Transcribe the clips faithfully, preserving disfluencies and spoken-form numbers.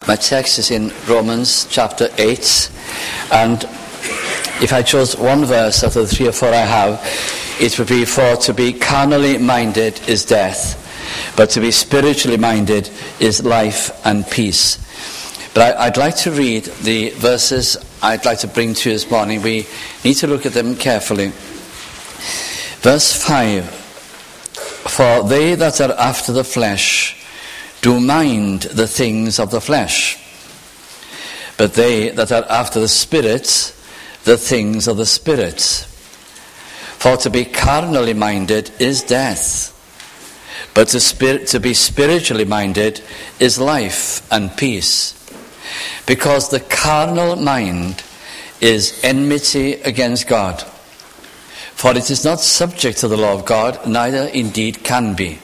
My text is in Romans chapter eight, and if I chose one verse out of the three or four I have, it would be, for to be carnally minded is death, but to be spiritually minded is life and peace. But I, I'd like to read the verses I'd like to bring to you this morning. We need to look at them carefully. Verse five, for they that are after the flesh do mind the things of the flesh, but they that are after the Spirit, the things of the Spirit. For to be carnally minded is death, but to, spirit, to be spiritually minded is life and peace. Because the carnal mind is enmity against God, for it is not subject to the law of God, neither indeed can be.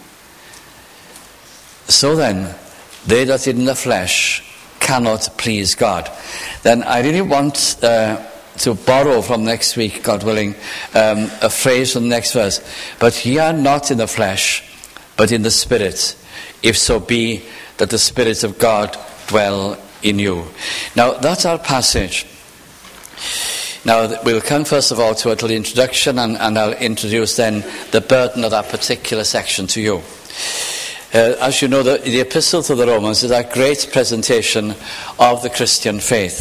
So then, they that are in the flesh cannot please God. Then I really want uh, to borrow from next week, God willing, um, a phrase from the next verse. But ye are not in the flesh, but in the Spirit, if so be that the Spirit of God dwell in you. Now, that's our passage. Now, we'll come first of all to a little introduction, and, and I'll introduce then the burden of that particular section to you. Uh, as you know, the, the Epistle to the Romans is a great presentation of the Christian faith.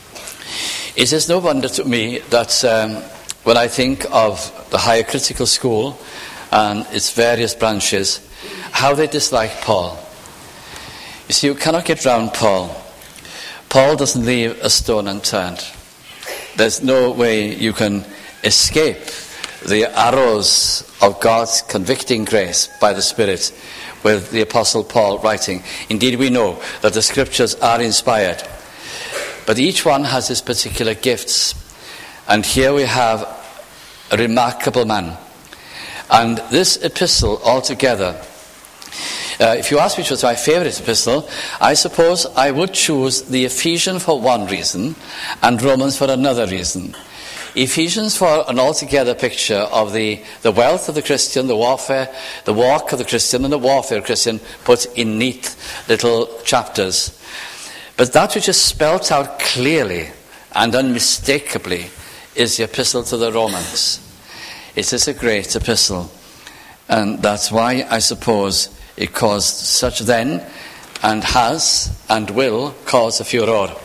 It is no wonder to me that um, when I think of the Higher Critical School and its various branches, how they dislike Paul. You see, you cannot get round Paul. Paul doesn't leave a stone unturned. There's no way you can escape the arrows of God's convicting grace by the Spirit with the Apostle Paul writing. Indeed, we know that the Scriptures are inspired, but each one has his particular gifts. And here we have a remarkable man. And this epistle altogether, uh, if you ask which was my favourite epistle, I suppose I would choose the Ephesians for one reason and Romans for another reason. Ephesians for an altogether picture of the, the wealth of the Christian, the warfare, the walk of the Christian and the warfare of the Christian, put in neat little chapters. But that which is spelt out clearly and unmistakably is the epistle to the Romans. It is a great epistle, and that's why I suppose it caused such then, and has and will cause a furore.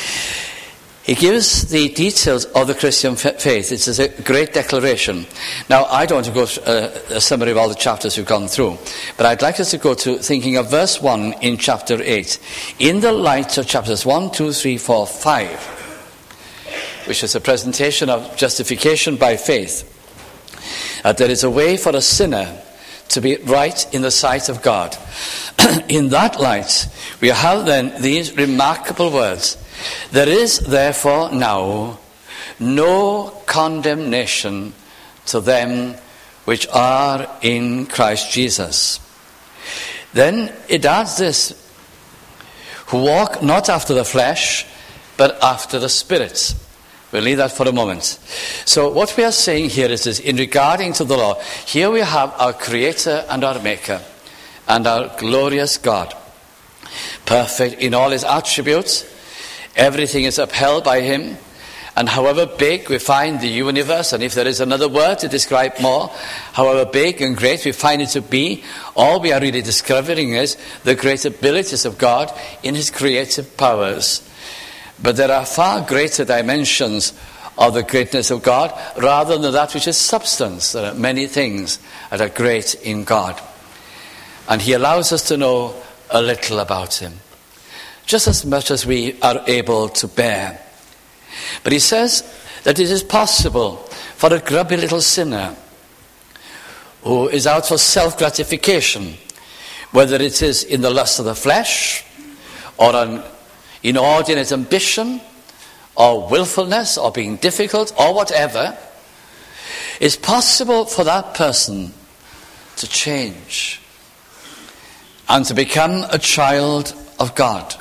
He gives the details of the Christian faith. It's a great declaration. Now, I don't want to go through a, a summary of all the chapters we've gone through, but I'd like us to go to thinking of verse one in chapter eight. In the light of chapters one, two, three, four, five, which is a presentation of justification by faith, that there is a way for a sinner to be right in the sight of God. In that light, we have then these remarkable words. There is therefore now no condemnation to them which are in Christ Jesus. Then it adds this, who walk not after the flesh, but after the Spirit. We'll leave that for a moment. So what we are saying here is this, in regarding to the law, here we have our Creator and our Maker, and our glorious God, perfect in all his attributes. Everything is upheld by him, and however big we find the universe, and if there is another word to describe more, however big and great we find it to be, all we are really discovering is the great abilities of God in his creative powers. But there are far greater dimensions of the greatness of God rather than that which is substance. There are many things that are great in God, and he allows us to know a little about him, just as much as we are able to bear. But he says that it is possible for a grubby little sinner who is out for self-gratification, whether it is in the lust of the flesh, or an inordinate ambition, or willfulness, or being difficult, or whatever, it's possible for that person to change and to become a child of God.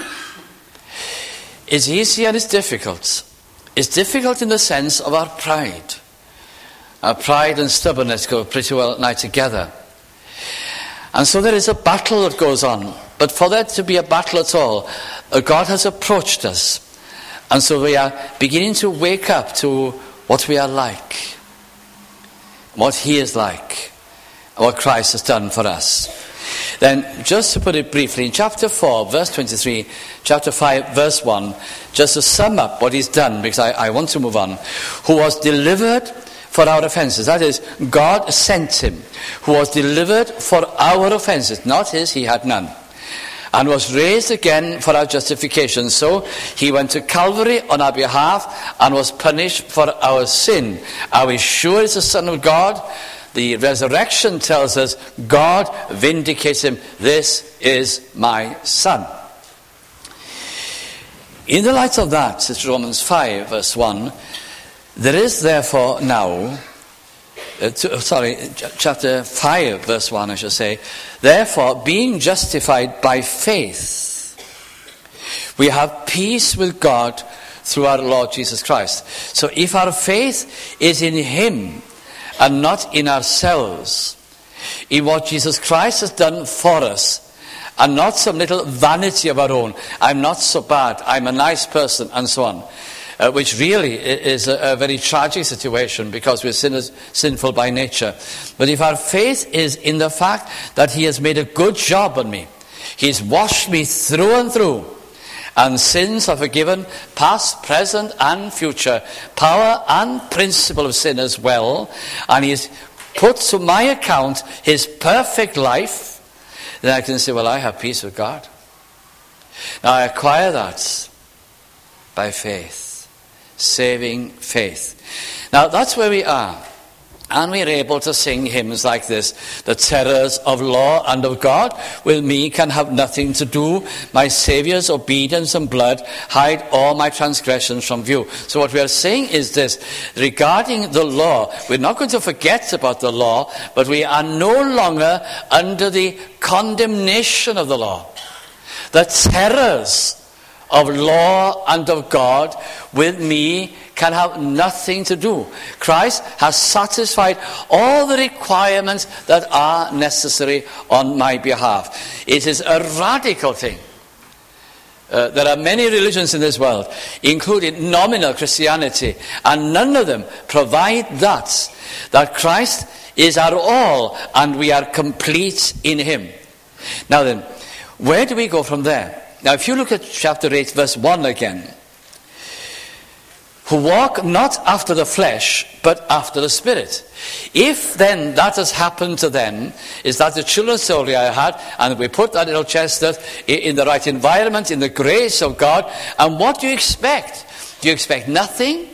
It's easy and it's difficult. It's difficult in the sense of our pride. Our pride and stubbornness go pretty well at night together. And so there is a battle that goes on. But for there to be a battle at all, uh, God has approached us. And so we are beginning to wake up to what we are like, what he is like, what Christ has done for us. Then, just to put it briefly, in chapter four, verse twenty-three, chapter five, verse one, just to sum up what he's done, because I, I want to move on, who was delivered for our offenses. That is, God sent him, who was delivered for our offenses, not his, he had none, and was raised again for our justification. So he went to Calvary on our behalf and was punished for our sin. Are we sure he's the Son of God? The resurrection tells us God vindicates him. This is my Son. In the light of that, it's Romans five, verse one, there is therefore now, uh, to, sorry, chapter five, verse one, I should say, therefore, being justified by faith, we have peace with God through our Lord Jesus Christ. So if our faith is in him, and not in ourselves, in what Jesus Christ has done for us, and not some little vanity of our own. I'm not so bad, I'm a nice person, and so on. Uh, which really is a, a very tragic situation, because we're sinners, sinful by nature. But if our faith is in the fact that he has made a good job on me, he's washed me through and through, and sins are forgiven, past, present, and future, power and principle of sin as well, and he has put to my account his perfect life, then I can say, well, I have peace with God. Now I acquire that by faith, saving faith. Now that's where we are. And we're able to sing hymns like this. The terrors of law and of God with me can have nothing to do. My Saviour's obedience and blood hide all my transgressions from view. So what we are saying is this. Regarding the law, we're not going to forget about the law, but we are no longer under the condemnation of the law. The terrors of law and of God with me can have nothing to do. Christ has satisfied all the requirements that are necessary on my behalf. It is a radical thing. Uh, there are many religions in this world, including nominal Christianity, and none of them provide that, that Christ is our all and we are complete in him. Now then, where do we go from there? Now if you look at chapter eight, verse one again, who walk not after the flesh, but after the Spirit. If then that has happened to them, is that the children's story I had, and we put that little chestnut in the right environment, in the grace of God, and what do you expect? Do you expect nothing?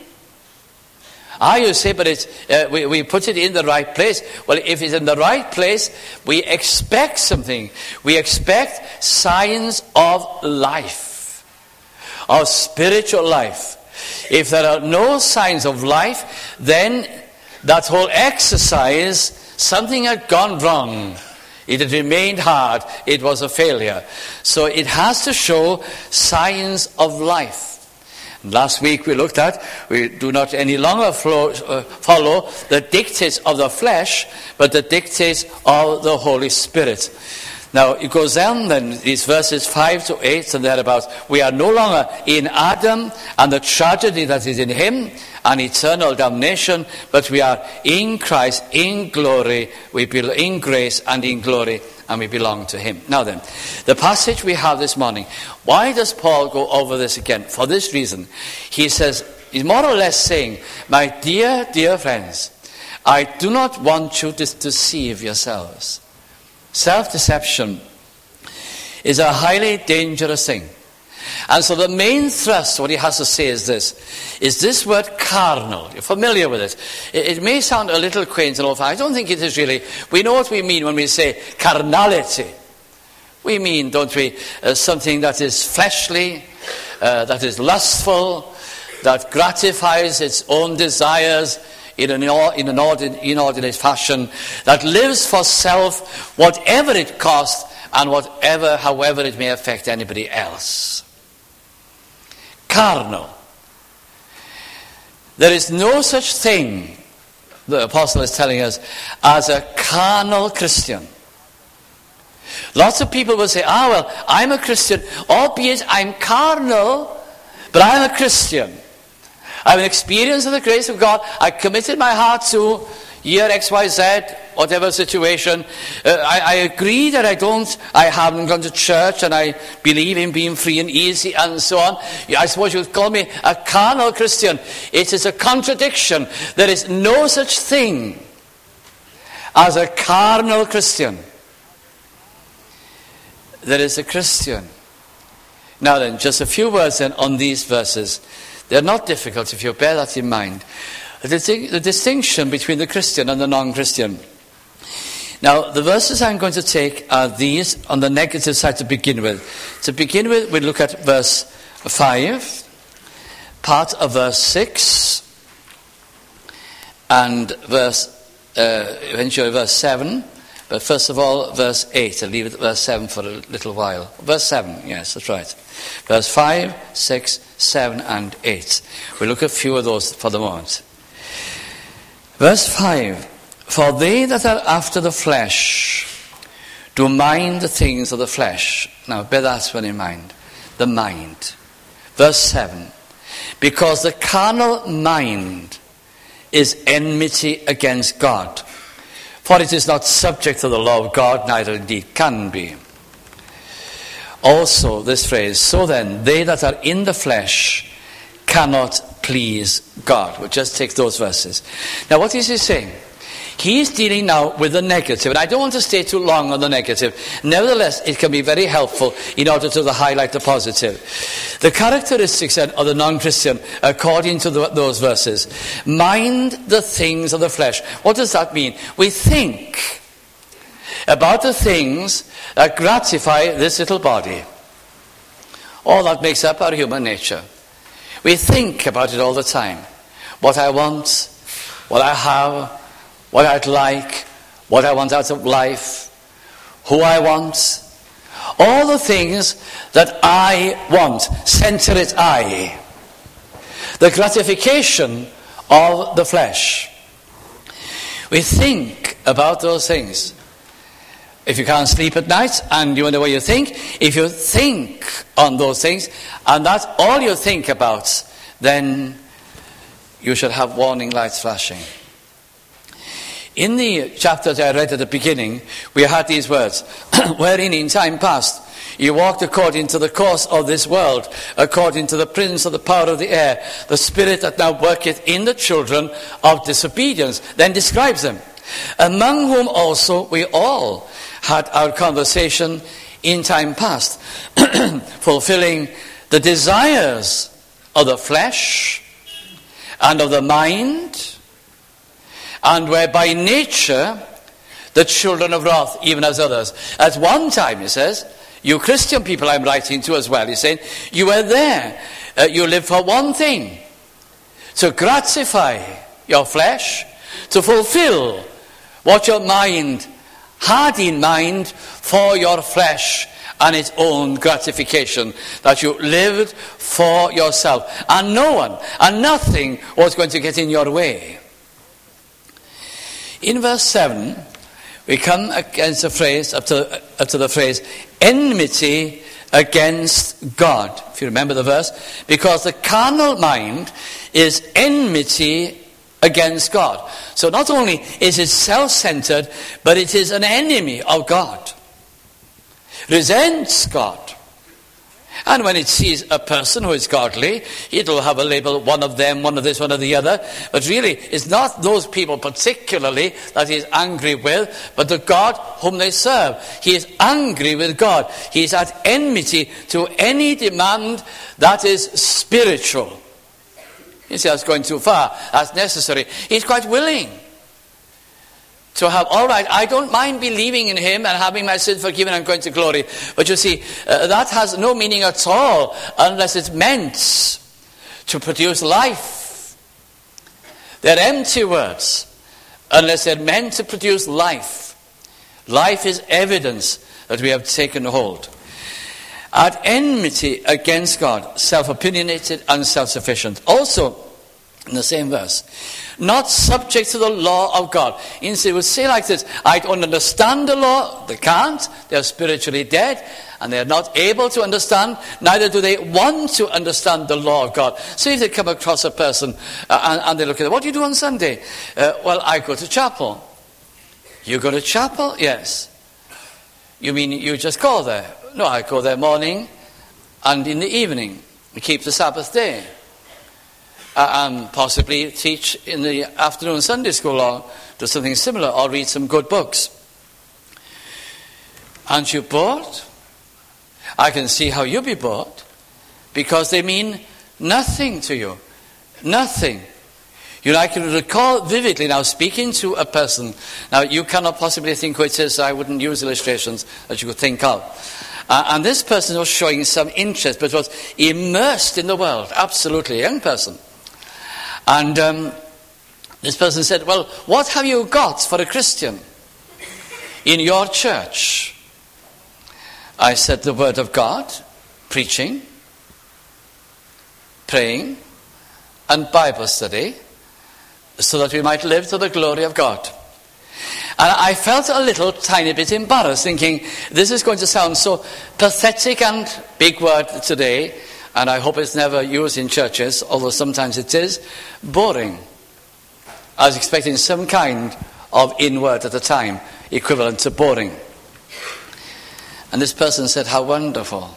Ah, you say, but it's, uh, we, we put it in the right place. Well, if it's in the right place, we expect something. We expect signs of life, of spiritual life. If there are no signs of life, then that whole exercise, something had gone wrong. It had remained hard. It was a failure. So it has to show signs of life. Last week we looked at, we do not any longer flow, uh, follow the dictates of the flesh, but the dictates of the Holy Spirit. Now it goes down then, these verses five to eight and thereabouts. We are no longer in Adam and the tragedy that is in him and eternal damnation, but we are in Christ, in glory, we be in grace and in glory, and we belong to him. Now then, the passage we have this morning, why does Paul go over this again? For this reason. He says, he's more or less saying, my dear, dear friends, I do not want you to deceive yourselves. Self-deception is a highly dangerous thing. And so the main thrust, what he has to say is this, is this word carnal. You're familiar with it. It, it may sound a little quaint and old-fashioned. I don't think it is really. We know what we mean when we say carnality. We mean, don't we, uh, something that is fleshly, uh, that is lustful, that gratifies its own desires in an, in an inordinate fashion, that lives for self, whatever it costs, and whatever, however it may affect anybody else. Carnal. There is no such thing, the apostle is telling us, as a carnal Christian. Lots of people will say, ah, well, I'm a Christian, albeit I'm carnal, but I'm a Christian. I have an experience of the grace of God. I committed my heart to year X Y Z, whatever situation. Uh, I, I agree that I don't, I haven't gone to church and I believe in being free and easy and so on. I suppose you would call me a carnal Christian. It is a contradiction. There is no such thing as a carnal Christian. There is a Christian. Now then, just a few words then on these verses. They're not difficult if you bear that in mind. The, the distinction between the Christian and the non-Christian. Now, the verses I'm going to take are these on the negative side to begin with. To begin with, we look at verse five, part of verse six, and verse, uh, eventually verse seven. But first of all, verse eight. I'll leave it at verse seven for a little while. Verse seven, yes, that's right. Verse five, six, seven, and eight. We'll look at a few of those for the moment. Verse five. For they that are after the flesh do mind the things of the flesh. Now, bear that one in mind. The mind. Verse seven. Because the carnal mind is enmity against God. For it is not subject to the law of God, neither indeed can be. Also, this phrase, so then, they that are in the flesh cannot please God. We'll just take those verses. Now, what is he saying? He's dealing now with the negative, and I don't want to stay too long on the negative. Nevertheless, it can be very helpful in order to highlight the positive. The characteristics of the non-Christian, according to the, those verses, mind the things of the flesh. What does that mean? We think about the things that gratify this little body. All that makes up our human nature. We think about it all the time. What I want, what I have, what I'd like, what I want out of life, who I want, all the things that I want, center it I. The gratification of the flesh. We think about those things. If you can't sleep at night and you wonder what you think, if you think on those things and that's all you think about, then you should have warning lights flashing. In the chapter that I read at the beginning, we had these words, wherein in time past you walked according to the course of this world, according to the prince of the power of the air, the spirit that now worketh in the children of disobedience. Then describes them. Among whom also we all had our conversation in time past, fulfilling the desires of the flesh and of the mind, and were by nature the children of wrath, even as others. At one time, he says, you Christian people I'm writing to as well, he's saying, you were there. Uh, you live for one thing. To gratify your flesh, to fulfill what your mind had in mind for your flesh and its own gratification. That you lived for yourself. And no one and nothing was going to get in your way. In verse seven, we come against the phrase, up to, up to the phrase, enmity against God. If you remember the verse, because the carnal mind is enmity against God. So not only is it self-centered, but it is an enemy of God. Resents God. And when it sees a person who is godly, it'll have a label, one of them, one of this, one of the other. But really, it's not those people particularly that he's angry with, but the God whom they serve. He is angry with God. He is at enmity to any demand that is spiritual. You see, that's going too far. That's necessary. He's quite willing to have, all right, I don't mind believing in him and having my sin forgiven and going to glory. But you see, uh, that has no meaning at all unless it's meant to produce life. They're empty words unless they're meant to produce life. Life is evidence that we have taken hold. At enmity against God, self-opinionated and self-sufficient. Also, in the same verse. Not subject to the law of God. Instead, it would say like this, I don't understand the law. They can't. They're spiritually dead. And they're not able to understand. Neither do they want to understand the law of God. So if they come across a person uh, and, and they look at them, what do you do on Sunday? Uh, well, I go to chapel. You go to chapel? Yes. You mean you just go there? No, I go there morning and in the evening. We keep the Sabbath day. Uh, and possibly teach in the afternoon Sunday school or do something similar or read some good books. Aren't you bored? I can see how you'll be bored because they mean nothing to you. Nothing. You know, I can recall vividly now speaking to a person. Now, you cannot possibly think who it is. I wouldn't use illustrations that you could think of. Uh, and this person was showing some interest, but was immersed in the world. Absolutely, a young person. And um, this person said, well, what have you got for a Christian in your church? I said, the Word of God, preaching, praying, and Bible study, so that we might live to the glory of God. And I felt a little tiny bit embarrassed, thinking, this is going to sound so pathetic and big word today, and I hope it's never used in churches, although sometimes it is, boring. I was expecting some kind of in-word at the time, equivalent to boring. And this person said, how wonderful.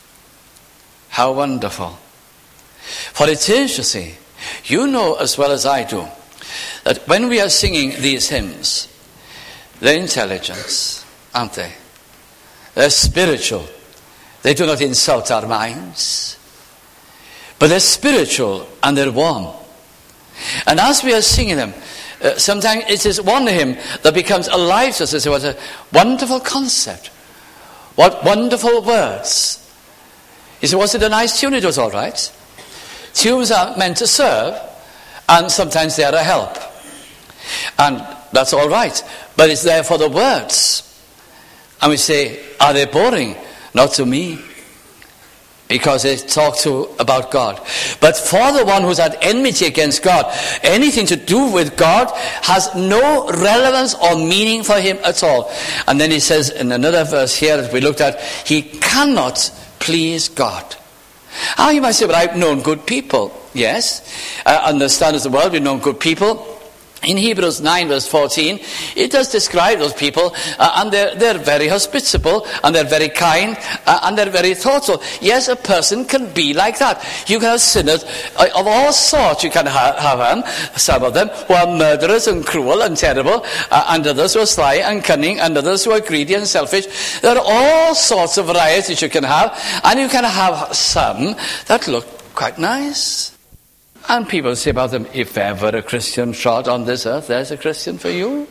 How wonderful. For it is, you see, you know as well as I do, that when we are singing these hymns, they're intelligent, aren't they? They're spiritual. They do not insult our minds. But they're spiritual and they're warm. And as we are singing them, uh, sometimes it is one hymn that becomes alive to us and say, what a wonderful concept. What wonderful words. You say, was it a nice tune? It was all right. Tunes are meant to serve, and sometimes they are a help. And that's all right. But it's there for the words. And we say, are they boring? Not to me. Because they talk to about God. But for the one who's had enmity against God, anything to do with God has no relevance or meaning for him at all. And then he says in another verse here that we looked at, he cannot please God. Ah, you might say, but I've known good people. Yes, I understand as the world, we've known good people. In Hebrews nine verse fourteen, it does describe those people, uh, and they're, they're very hospitable, and they're very kind, uh, and they're very thoughtful. Yes, a person can be like that. You can have sinners uh, of all sorts. You can ha- have them, some of them, who are murderers and cruel and terrible, uh, and others who are sly and cunning, and others who are greedy and selfish. There are all sorts of varieties you can have, and you can have some that look quite nice. And people say about them, if ever a Christian trod on this earth, there's a Christian for you.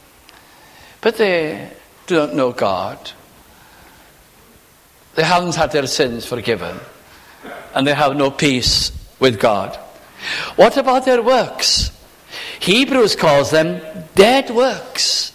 But they do not know God. They haven't had their sins forgiven. And they have no peace with God. What about their works? Hebrews calls them dead works.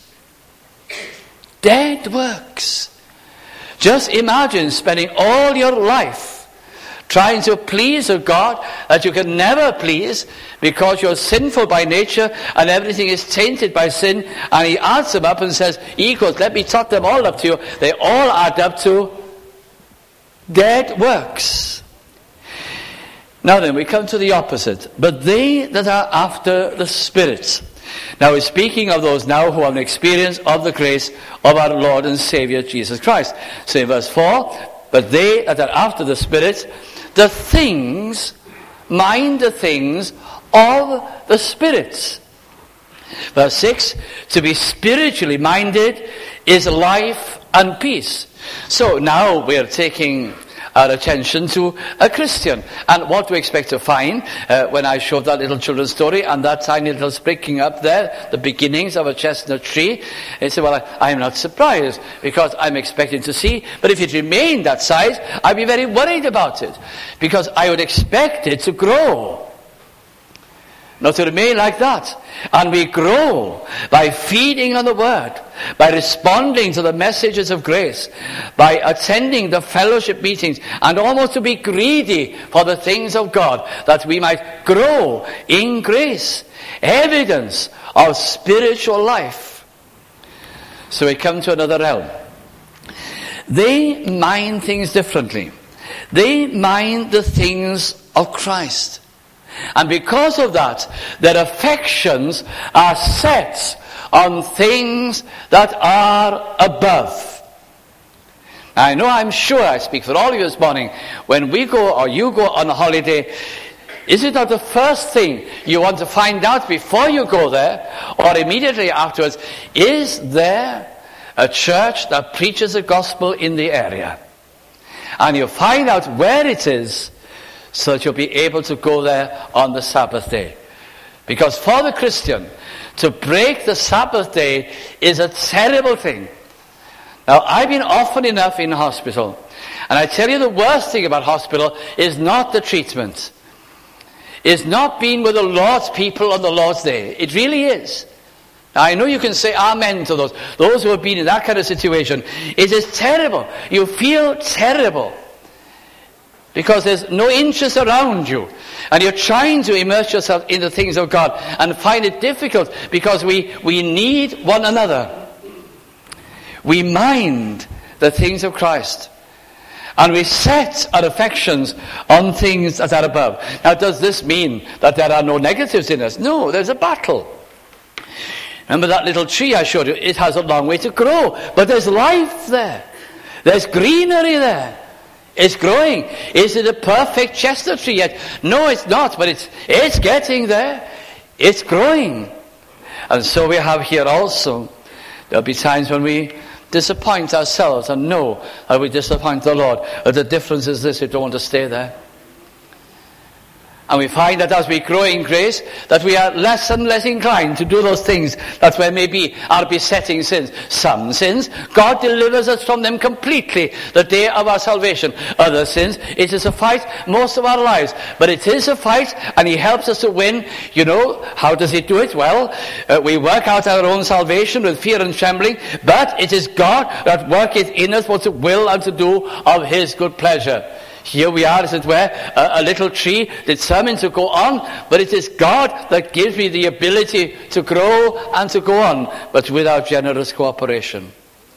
Dead works. Just imagine spending all your life trying to please a God that you can never please because you're sinful by nature and everything is tainted by sin. And he adds them up and says, equals, let me tot them all up to you. They all add up to dead works. Now then, we come to the opposite. But they that are after the Spirit. Now we're speaking of those now who have an experience of the grace of our Lord and Saviour Jesus Christ. So in verse four, but they that are after the Spirit, the things, mind the things of the Spirit. Verse six, to be spiritually minded is life and peace. So now we're taking our attention to a Christian. And what do we expect to find uh, when I showed that little children's story and that tiny little spricking up there, the beginnings of a chestnut tree? They said, well, I, I'm not surprised because I'm expecting to see, but if it remained that size, I'd be very worried about it because I would expect it to grow. Not to remain like that. And we grow by feeding on the Word, by responding to the messages of grace, by attending the fellowship meetings, and almost to be greedy for the things of God, that we might grow in grace. Evidence of spiritual life. So we come to another realm. They mind things differently. They mind the things of Christ. And because of that, their affections are set on things that are above. I know, I'm sure, I speak for all of you this morning, when we go or you go on a holiday, is it not the first thing you want to find out before you go there, or immediately afterwards, is there a church that preaches the gospel in the area? And you find out where it is, so that you'll be able to go there on the Sabbath day. Because for the Christian, to break the Sabbath day is a terrible thing. Now, I've been often enough in hospital, and I tell you, the worst thing about hospital is not the treatment. It's not being with the Lord's people on the Lord's day. It really is. Now, I know you can say amen to those. Those who have been in that kind of situation. It is terrible. You feel terrible. Because there's no interest around you. And you're trying to immerse yourself in the things of God. And find it difficult because we, we need one another. We mind the things of Christ. And we set our affections on things that are above. Now, does this mean that there are no negatives in us? No, there's a battle. Remember that little tree I showed you? It has a long way to grow. But there's life there. There's greenery there. It's growing. Is it a perfect chestnut tree yet? No, it's not, but it's it's getting there. It's growing. And so we have here also, there'll be times when we disappoint ourselves and know that we disappoint the Lord. But the difference is this: we don't want to stay there. And we find that as we grow in grace, that we are less and less inclined to do those things that were maybe our besetting sins. Some sins, God delivers us from them completely the day of our salvation. Other sins, it is a fight most of our lives. But it is a fight, and He helps us to win. You know, how does He do it? Well, uh, we work out our own salvation with fear and trembling, but it is God that worketh in us both to will and to do of His good pleasure. Here we are, as it were, a, a little tree determined to go on, but it is God that gives me the ability to grow and to go on, but with our generous cooperation.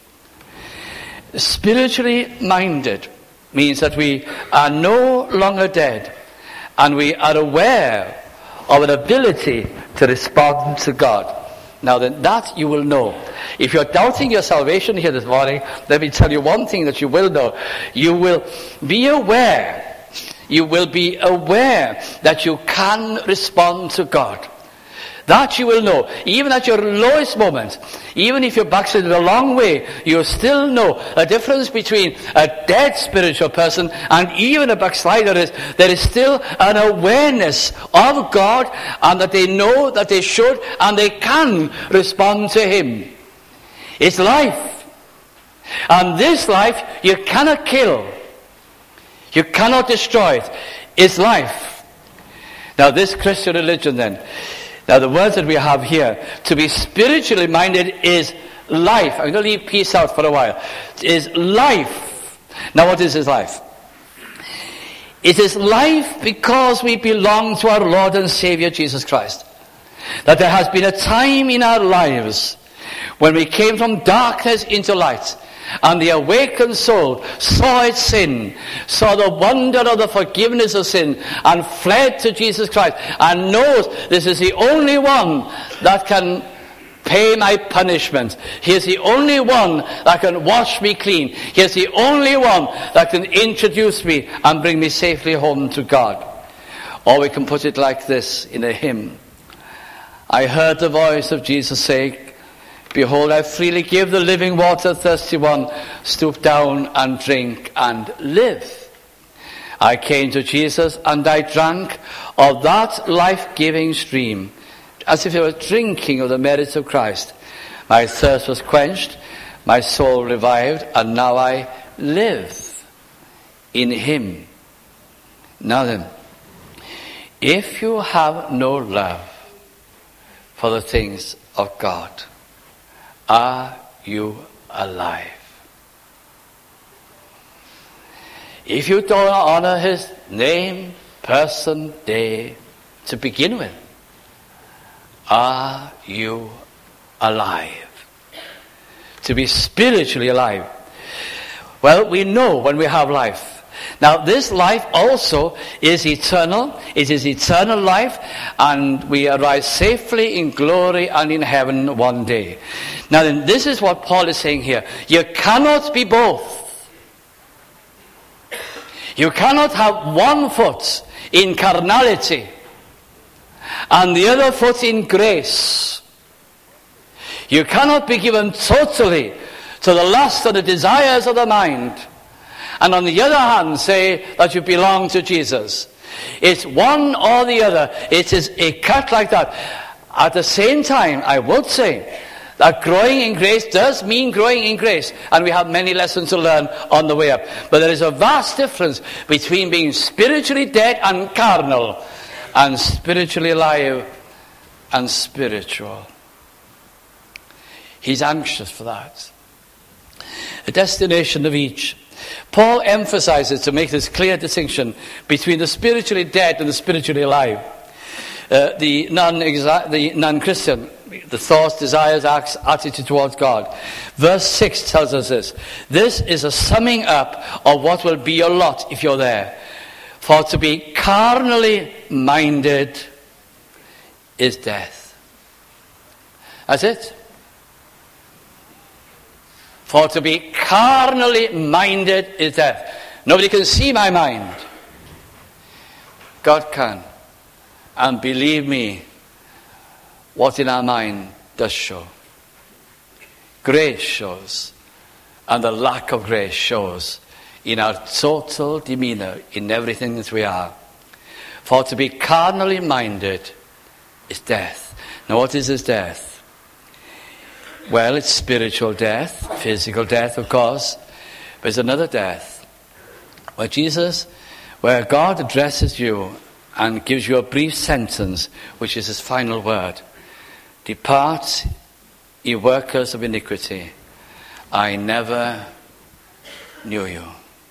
Spiritually minded means that we are no longer dead, and we are aware of an ability to respond to God. Now then, that you will know. If you're doubting your salvation here this morning, let me tell you one thing that you will know. You will be aware, you will be aware that you can respond to God. That you will know. Even at your lowest moment, even if you're backslidden a long way, you still know a difference between a dead spiritual person and even a backslider is there is still an awareness of God, and that they know that they should and they can respond to Him. It's life. And this life you cannot kill. You cannot destroy it. It's life. Now this Christian religion then, now the words that we have here, to be spiritually minded is life. I'm going to leave peace out for a while. Is life. Now what is His life? It is life because we belong to our Lord and Savior Jesus Christ. That there has been a time in our lives when we came from darkness into light, and the awakened soul saw its sin, saw the wonder of the forgiveness of sin, and fled to Jesus Christ, and knows this is the only one that can pay my punishment. He is the only one that can wash me clean. He is the only one that can introduce me and bring me safely home to God. Or we can put it like this in a hymn. I heard the voice of Jesus say, behold, I freely give the living water, thirsty one, stoop down and drink and live. I came to Jesus and I drank of that life-giving stream, as if I was drinking of the merits of Christ. My thirst was quenched, my soul revived, and now I live in Him. Now then, If you have no love for the things of God, are you alive? If you don't honor his name, person, day to begin with, are you alive? To be spiritually alive. Well, we know when we have life. Now, this life also is eternal. It is eternal life, and we arrive safely in glory and in heaven one day. Now, then, this is what Paul is saying here. You cannot be both. You cannot have one foot in carnality and the other foot in grace. You cannot be given totally to the lust and the desires of the mind, and on the other hand say that you belong to Jesus. It's one or the other. It is a cut like that. At the same time, I would say that growing in grace does mean growing in grace, and we have many lessons to learn on the way up. But there is a vast difference between being spiritually dead and carnal, and spiritually alive and spiritual. He's anxious for that. The destination of each. Paul emphasizes to make this clear distinction between the spiritually dead and the spiritually alive. Uh, the, non the non-Christian, the thoughts, desires, acts, attitude towards God. Verse six tells us this. This is a summing up of what will be your lot if you're there. For to be carnally minded is death. That's it. For to be carnally minded is death. Nobody can see my mind. God can. And believe me, what in our mind does show. Grace shows. And the lack of grace shows in our total demeanor, in everything that we are. For to be carnally minded is death. Now what is this death? Well, it's spiritual death, physical death, of course, but it's another death. Where Jesus, where God addresses you and gives you a brief sentence, which is his final word. Depart, ye workers of iniquity, I never knew you.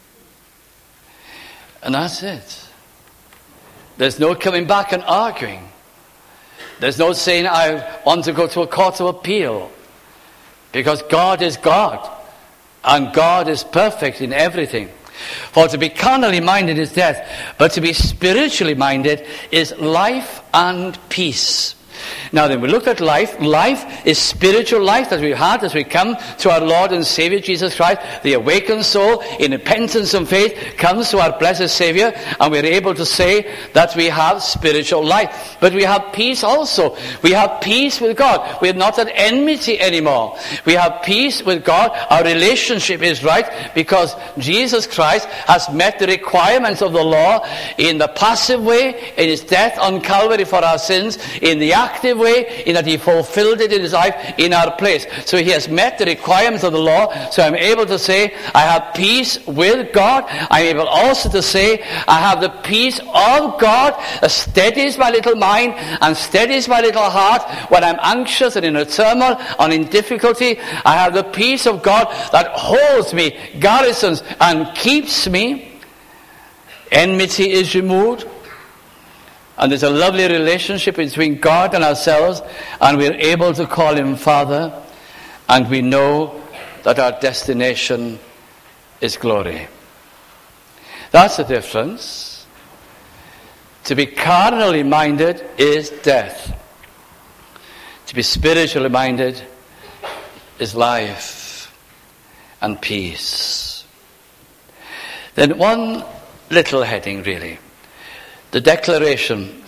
And that's it. There's no coming back and arguing. There's no saying, I want to go to a court of appeal. Because God is God, and God is perfect in everything. For to be carnally minded is death, but to be spiritually minded is life and peace. Now then, we look at life. Life is spiritual life that we've had as we come to our Lord and Savior Jesus Christ. The awakened soul in repentance and faith comes to our blessed Savior, and we're able to say that we have spiritual life. But we have peace also. We have peace with God. We're not at enmity anymore. We have peace with God. Our relationship is right because Jesus Christ has met the requirements of the law in the passive way, in his death on Calvary for our sins, in the active way, in that he fulfilled it in his life in our place. So he has met the requirements of the law. So I'm able to say I have peace with God. I'm able also to say I have the peace of God that steadies my little mind and steadies my little heart when I'm anxious and in a turmoil and in difficulty. I have the peace of God that holds me, garrisons and keeps me. Enmity is removed. And there's a lovely relationship between God and ourselves, and we're able to call him Father, and we know that our destination is glory. That's the difference. To be carnally minded is death. To be spiritually minded is life and peace. Then one little heading really. The declaration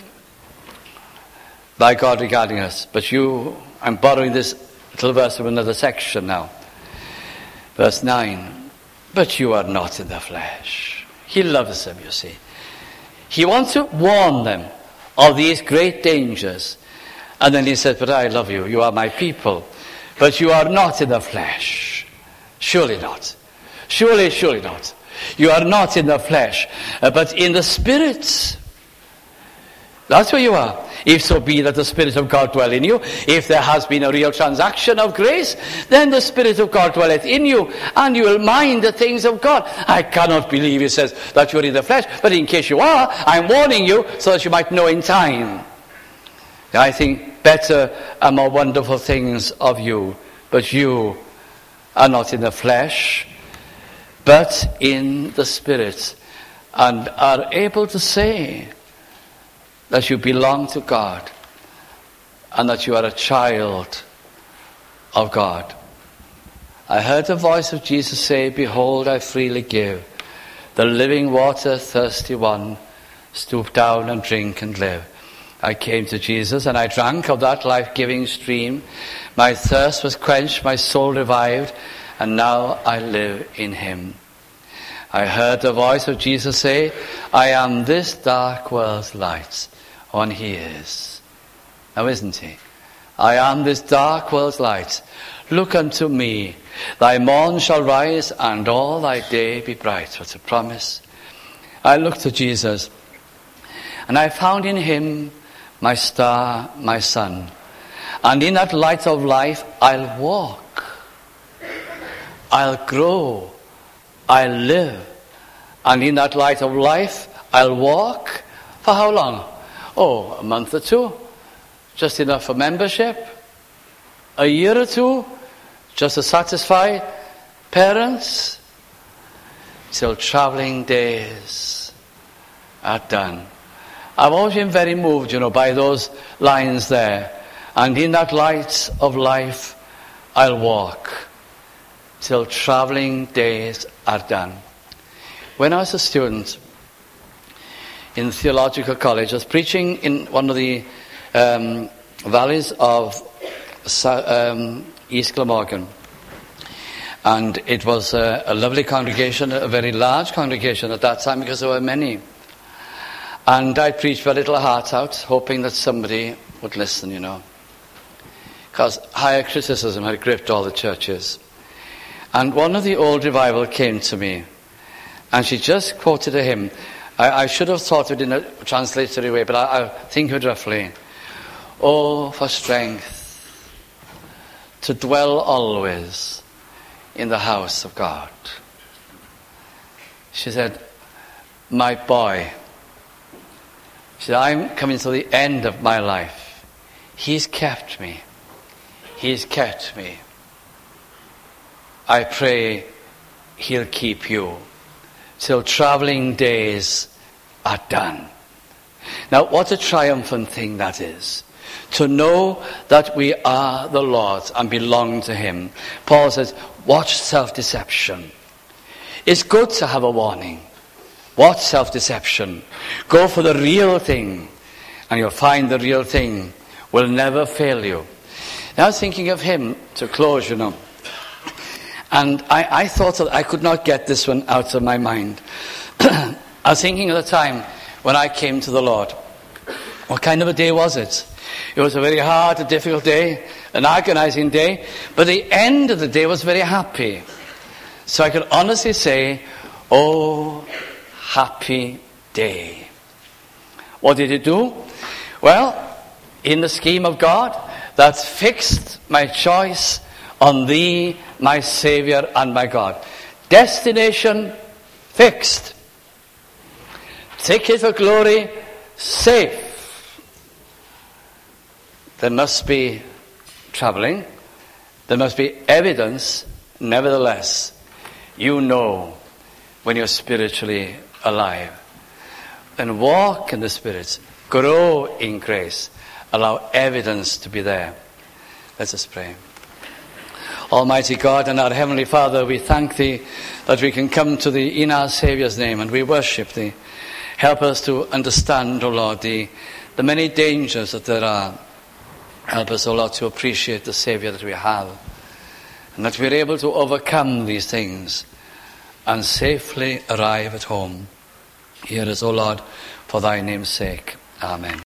by God regarding us. But you, I'm borrowing this little verse from another section now. Verse nine. But you are not in the flesh. He loves them, you see. He wants to warn them of these great dangers. And then he says, but I love you. You are my people. But you are not in the flesh. Surely not. Surely, surely not. You are not in the flesh, uh, but in the spirit. That's where you are. If so be that the Spirit of God dwell in you, if there has been a real transaction of grace, then the Spirit of God dwelleth in you, and you will mind the things of God. I cannot believe, he says, that you are in the flesh, but in case you are, I'm warning you so that you might know in time. I think better and more wonderful things of you, but you are not in the flesh, but in the Spirit, and are able to say that you belong to God and that you are a child of God. I heard the voice of Jesus say, behold, I freely give the living water, thirsty one, stoop down and drink and live. I came to Jesus and I drank of that life-giving stream. My thirst was quenched, my soul revived, and now I live in him. I heard the voice of Jesus say, I am this dark world's light. And he is. Now isn't he? I am this dark world's light. Look unto me. Thy morn shall rise and all thy day be bright. What a promise. I looked to Jesus and I found in him my star, my sun. And in that light of life I'll walk. I'll grow. I'll live. And in that light of life I'll walk. For how long? Oh, a month or two, just enough for membership. A year or two, just to satisfy parents. Till traveling days are done. I've always been very moved, you know, by those lines there. And in that light of life, I'll walk till traveling days are done. When I was a student in theological college, I was preaching in one of the um, valleys of um, East Glamorgan, and it was a, a lovely congregation, a very large congregation at that time because there were many. And I preached my little heart out, hoping that somebody would listen, you know, because higher criticism had gripped all the churches. And one of the old revival came to me, and she just quoted a hymn. I, I should have thought of it in a translatory way, but I, I think of it roughly. Oh, for strength to dwell always in the house of God. She said, my boy, she said, I'm coming to the end of my life. He's kept me. He's kept me. I pray he'll keep you till traveling days are done. Now, what a triumphant thing that is, to know that we are the Lord's and belong to him. Paul says, watch self-deception. It's good to have a warning. Watch self-deception. Go for the real thing, and you'll find the real thing will never fail you. Now I was thinking of him to close, you know. And I, I thought that I could not get this one out of my mind. I was thinking of the time when I came to the Lord. What kind of a day was it? It was a very hard and difficult day, an agonizing day, but the end of the day was very happy. So I could honestly say, oh, happy day. What did it do? Well, in the scheme of God, that fixed my choice on thee, my Savior and my God. Destination fixed. Ticket for glory safe. There must be traveling. There must be evidence. Nevertheless, you know when you're spiritually alive. Then walk in the Spirit. Grow in grace. Allow evidence to be there. Let us pray. Almighty God and our Heavenly Father, we thank Thee that we can come to Thee in our Saviour's name and we worship Thee. Help us to understand, O Lord, the, the many dangers that there are. Help us, O Lord, to appreciate the Saviour that we have, and that we're able to overcome these things and safely arrive at home. Hear us, O Lord, for Thy name's sake. Amen.